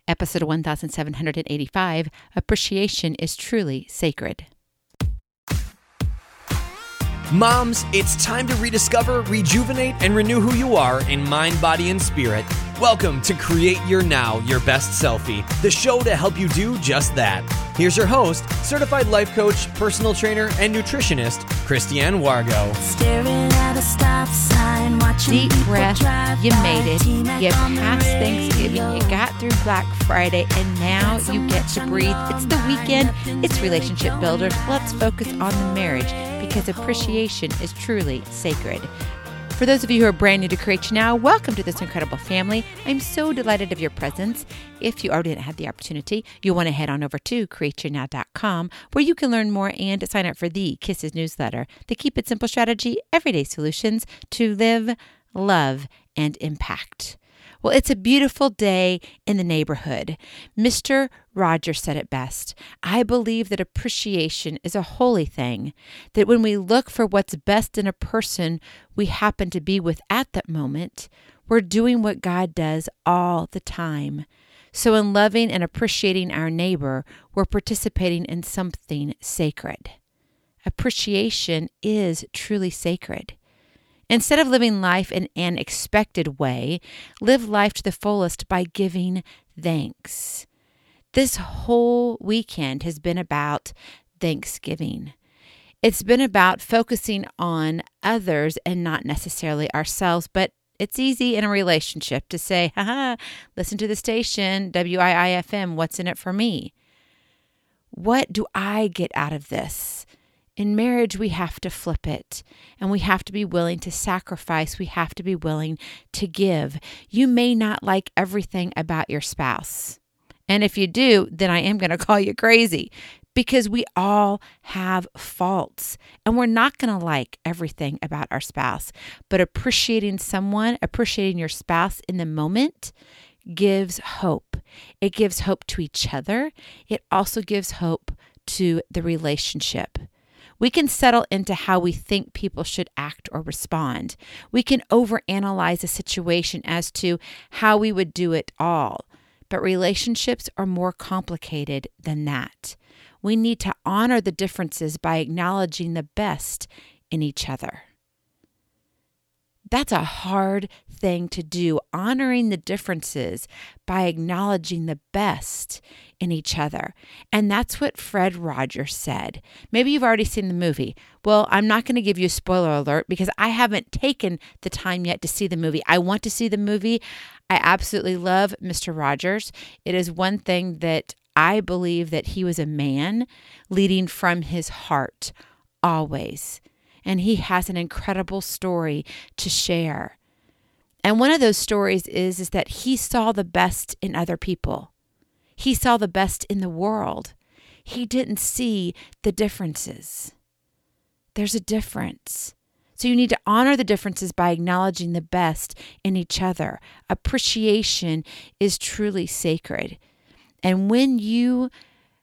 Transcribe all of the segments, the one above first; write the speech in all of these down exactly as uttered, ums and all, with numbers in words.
Episode one thousand seven hundred eighty-five, Appreciation is Truly Sacred. Moms, it's time to rediscover, rejuvenate, and renew who you are in mind, body, and spirit. Welcome to Create Your Now, Your Best Selfie, the show to help you do just that. Here's your host, certified life coach, personal trainer, and nutritionist, Christiane Wargo. Staring at a stop sign, watching Deep people breath, drive you by, made it. T-Mac You on the passed Thanksgiving, radio. you got through Black Friday, and now you get to breathe. It's the weekend, it's Relationship Builders. Let's focus on the marriage because appreciation is truly sacred. For those of you who are brand new to Create Your Now, welcome to this incredible family. I'm so delighted of your presence. If you already didn't have the opportunity, you'll want to head on over to create your now dot com where you can learn more and sign up for the Kisses newsletter, the Keep It Simple strategy, everyday solutions to live, love, and impact. Well, it's a beautiful day in the neighborhood. Mister Rogers said it best. I believe that appreciation is a holy thing, that when we look for what's best in a person we happen to be with at that moment, we're doing what God does all the time. So in loving and appreciating our neighbor, we're participating in something sacred. Appreciation is truly sacred. Instead of living life in an expected way, live life to the fullest by giving thanks. This whole weekend has been about Thanksgiving. It's been about focusing on others and not necessarily ourselves, but it's easy in a relationship to say, haha, listen to the station, W I I F M, what's in it for me? What do I get out of this? In marriage, we have to flip it, and we have to be willing to sacrifice. We have to be willing to give. You may not like everything about your spouse. And if you do, then I am going to call you crazy, because we all have faults, and we're not going to like everything about our spouse. But appreciating someone, appreciating your spouse in the moment gives hope. It gives hope to each other. It also gives hope to the relationship. We can settle into how we think people should act or respond. We can overanalyze a situation as to how we would do it all. But relationships are more complicated than that. We need to honor the differences by acknowledging the best in each other. That's a hard thing to do, honoring the differences by acknowledging the best in each other. And that's what Fred Rogers said. Maybe you've already seen the movie. Well, I'm not going to give you a spoiler alert because I haven't taken the time yet to see the movie. I want to see the movie. I absolutely love Mister Rogers. It is one thing that I believe that he was a man leading from his heart always. And he has an incredible story to share. And one of those stories is, is that he saw the best in other people. He saw the best in the world. He didn't see the differences. There's a difference. So you need to honor the differences by acknowledging the best in each other. Appreciation is truly sacred. And when you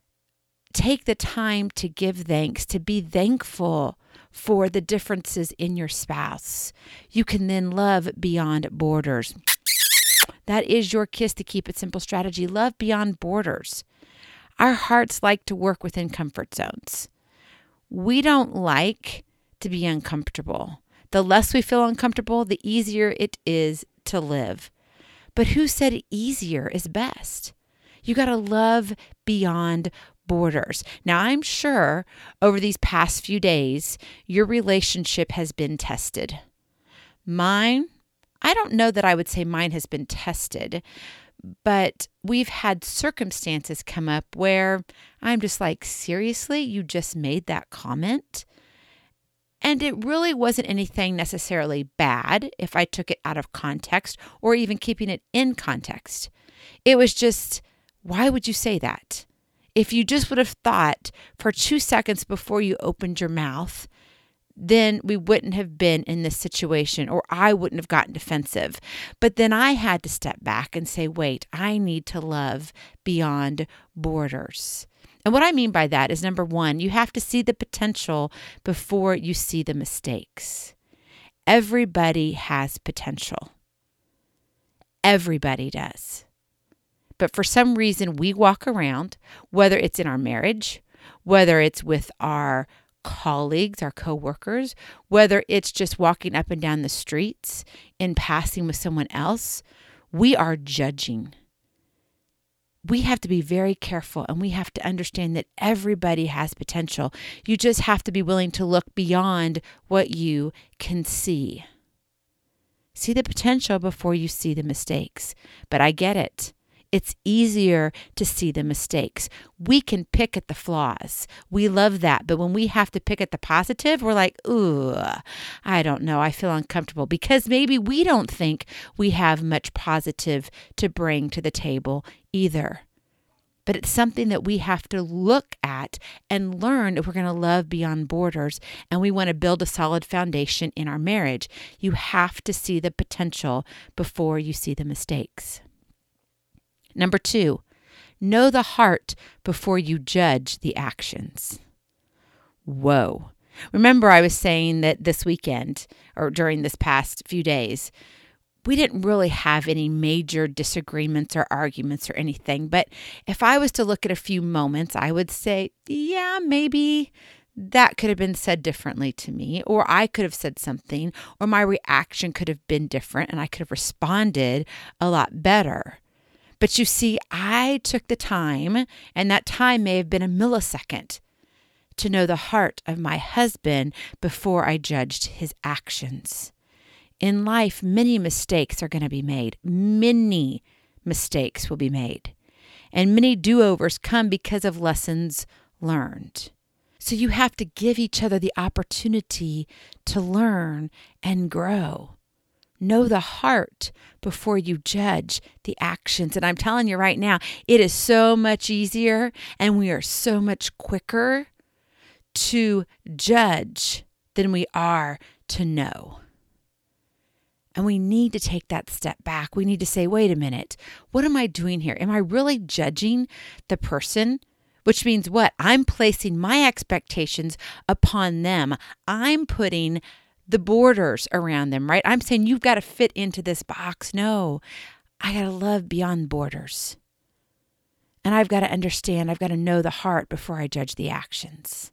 take the time to give thanks, to be thankful for the differences in your spouse, you can then love beyond borders. That is your kiss to keep it simple strategy. Love beyond borders. Our hearts like to work within comfort zones. We don't like to be uncomfortable. The less we feel uncomfortable, the easier it is to live. But who said easier is best? You got to love beyond borders. Now, I'm sure over these past few days, your relationship has been tested. Mine, I don't know that I would say mine has been tested, but we've had circumstances come up where I'm just like, seriously, you just made that comment? And it really wasn't anything necessarily bad if I took it out of context or even keeping it in context. It was just, why would you say that? If you just would have thought for two seconds before you opened your mouth, then we wouldn't have been in this situation, or I wouldn't have gotten defensive. But then I had to step back and say, wait, I need to love beyond borders. And what I mean by that is, number one, you have to see the potential before you see the mistakes. Everybody has potential. Everybody does. But for some reason, we walk around, whether it's in our marriage, whether it's with our colleagues, our coworkers, whether it's just walking up and down the streets in passing with someone else, we are judging. We have to be very careful, and we have to understand that everybody has potential. You just have to be willing to look beyond what you can see. See the potential before you see the mistakes. But I get it. It's easier to see the mistakes. We can pick at the flaws. We love that. But when we have to pick at the positive, we're like, ooh, I don't know. I feel uncomfortable because maybe we don't think we have much positive to bring to the table either. But it's something that we have to look at and learn if we're going to love beyond borders and we want to build a solid foundation in our marriage. You have to see the potential before you see the mistakes. Number two, know the heart before you judge the actions. Whoa. Remember, I was saying that this weekend or during this past few days, we didn't really have any major disagreements or arguments or anything. But if I was to look at a few moments, I would say, yeah, maybe that could have been said differently to me, or I could have said something, or my reaction could have been different and I could have responded a lot better. But you see, I took the time, and that time may have been a millisecond, to know the heart of my husband before I judged his actions. In life, many mistakes are going to be made. Many mistakes will be made. And many do-overs come because of lessons learned. So you have to give each other the opportunity to learn and grow. Know the heart before you judge the actions. And I'm telling you right now, it is so much easier and we are so much quicker to judge than we are to know. And we need to take that step back. We need to say, wait a minute, what am I doing here? Am I really judging the person? Which means what? I'm placing my expectations upon them. I'm putting the borders around them, right? I'm saying you've got to fit into this box. No, I got to love beyond borders. And I've got to understand, I've got to know the heart before I judge the actions.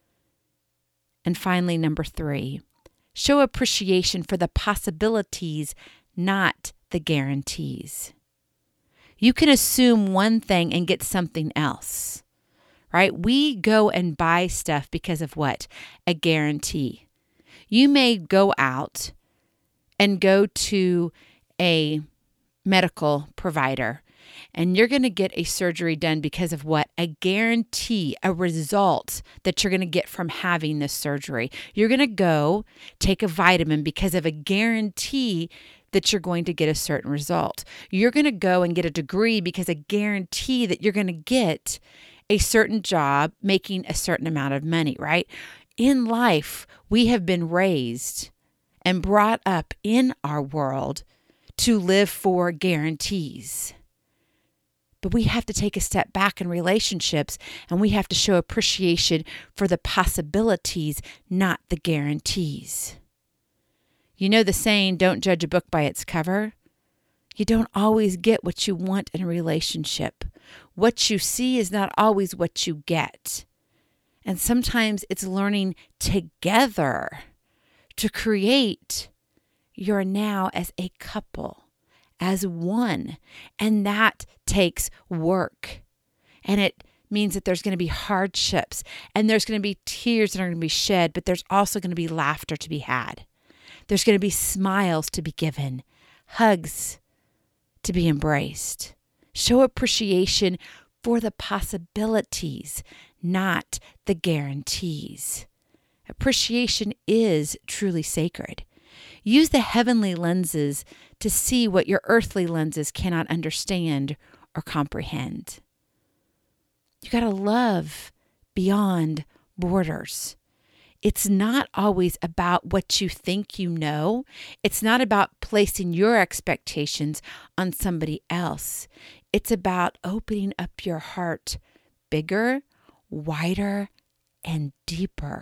And finally, number three, show appreciation for the possibilities, not the guarantees. You can assume one thing and get something else, right? We go and buy stuff because of what? A guarantee. You may go out and go to a medical provider and you're going to get a surgery done because of what? A guarantee, a result that you're going to get from having this surgery. You're going to go take a vitamin because of a guarantee that you're going to get a certain result. You're going to go and get a degree because a guarantee that you're going to get a certain job making a certain amount of money, right? In life, we have been raised and brought up in our world to live for guarantees. But we have to take a step back in relationships and we have to show appreciation for the possibilities, not the guarantees. You know the saying, don't judge a book by its cover? You don't always get what you want in a relationship. What you see is not always what you get. And sometimes it's learning together to create your now as a couple, as one. And that takes work. And it means that there's going to be hardships and there's going to be tears that are going to be shed, but there's also going to be laughter to be had. There's going to be smiles to be given, hugs to be embraced. Show appreciation for the possibilities, not the guarantees. Appreciation is truly sacred. Use the heavenly lenses to see what your earthly lenses cannot understand or comprehend. You got to love beyond borders. It's not always about what you think you know. It's not about placing your expectations on somebody else. It's about opening up your heart bigger, wider, and deeper.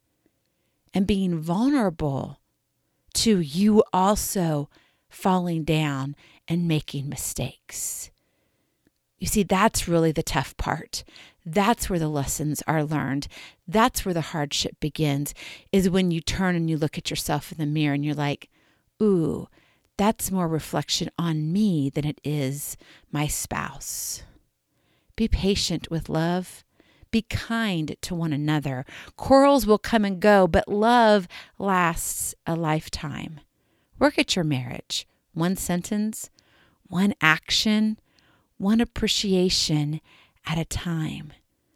And being vulnerable to you also falling down and making mistakes. You see, that's really the tough part. That's where the lessons are learned. That's where the hardship begins, is when you turn and you look at yourself in the mirror and you're like, ooh, that's more reflection on me than it is my spouse. Be patient with love. Be kind to one another. Quarrels will come and go, but love lasts a lifetime. Work at your marriage. One sentence, one action, one appreciation at a time.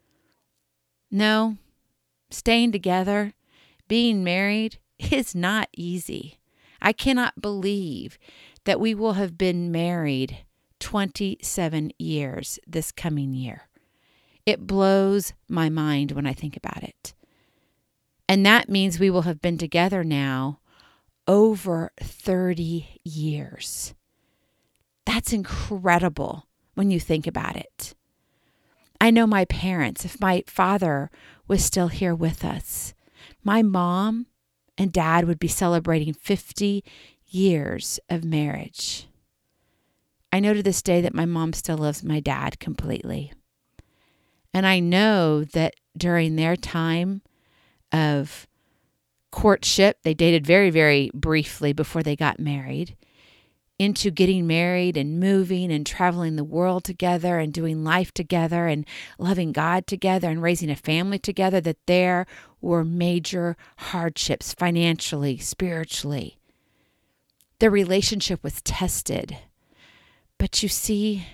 No, staying together, being married is not easy. I cannot believe that we will have been married twenty-seven years this coming year. It blows my mind when I think about it. And that means we will have been together now over thirty years. That's incredible when you think about it. I know my parents, if my father was still here with us, my mom and dad would be celebrating fifty years of marriage. I know to this day that my mom still loves my dad completely. And I know that during their time of courtship, they dated very, very briefly before they got married, into getting married and moving and traveling the world together and doing life together and loving God together and raising a family together, that there were major hardships financially, spiritually. Their relationship was tested. But you see,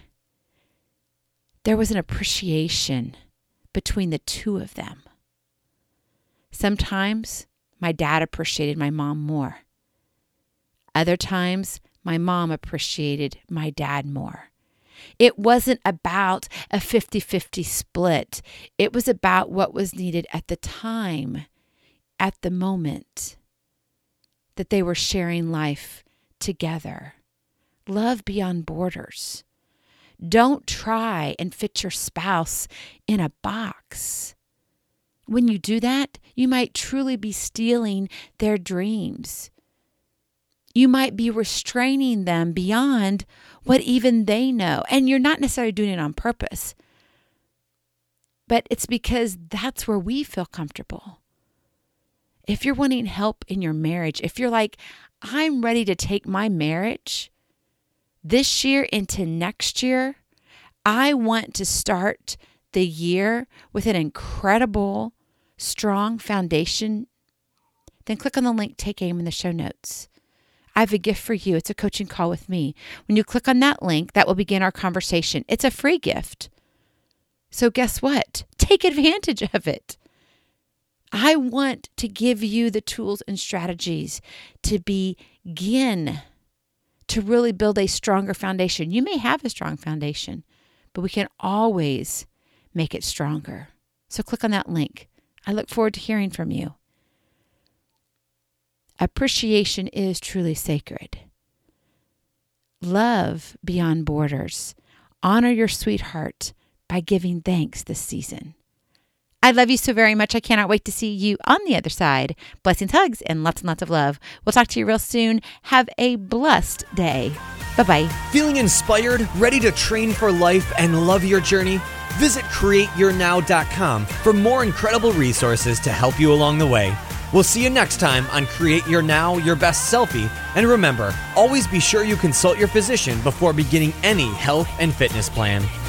there was an appreciation between the two of them. Sometimes my dad appreciated my mom more. Other times, my mom appreciated my dad more. It wasn't about a fifty-fifty split. It was about what was needed at the time, at the moment that they were sharing life together. Love beyond borders. Don't try and fit your spouse in a box. When you do that, you might truly be stealing their dreams. You might be restraining them beyond what even they know. And you're not necessarily doing it on purpose. But it's because that's where we feel comfortable. If you're wanting help in your marriage, if you're like, I'm ready to take my marriage this year into next year, I want to start the year with an incredible, strong foundation, then click on the link, Take Aim, in the show notes. I have a gift for you. It's a coaching call with me. When you click on that link, that will begin our conversation. It's a free gift. So guess what? Take advantage of it. I want to give you the tools and strategies to begin to really build a stronger foundation. You may have a strong foundation, but we can always make it stronger. So click on that link. I look forward to hearing from you. Appreciation is truly sacred. Love beyond borders. Honor your sweetheart by giving thanks this season. I love you so very much. I cannot wait to see you on the other side. Blessings, hugs, and lots and lots of love. We'll talk to you real soon. Have a blessed day. Bye-bye. Feeling inspired, ready to train for life and love your journey? Visit create your now dot com for more incredible resources to help you along the way. We'll see you next time on Create Your Now, Your Best Selfie. And remember, always be sure you consult your physician before beginning any health and fitness plan.